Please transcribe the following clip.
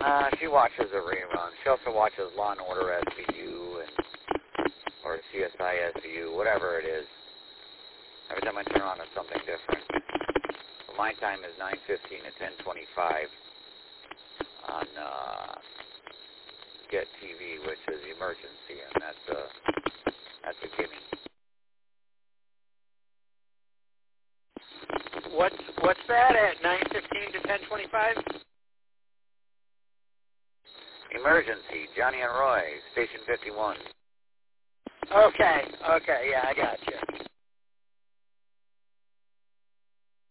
She watches a rerun. She also watches Law and Order SVU or CSI SVU, whatever it is. Every time I turn on, it's something different. But my time is 9:15 to 10:25 on Get TV, which is emergency, and that's a gimme. What's that at 9:15 to 10:25? Emergency, Johnny and Roy, Station 51. Okay, yeah, I got you.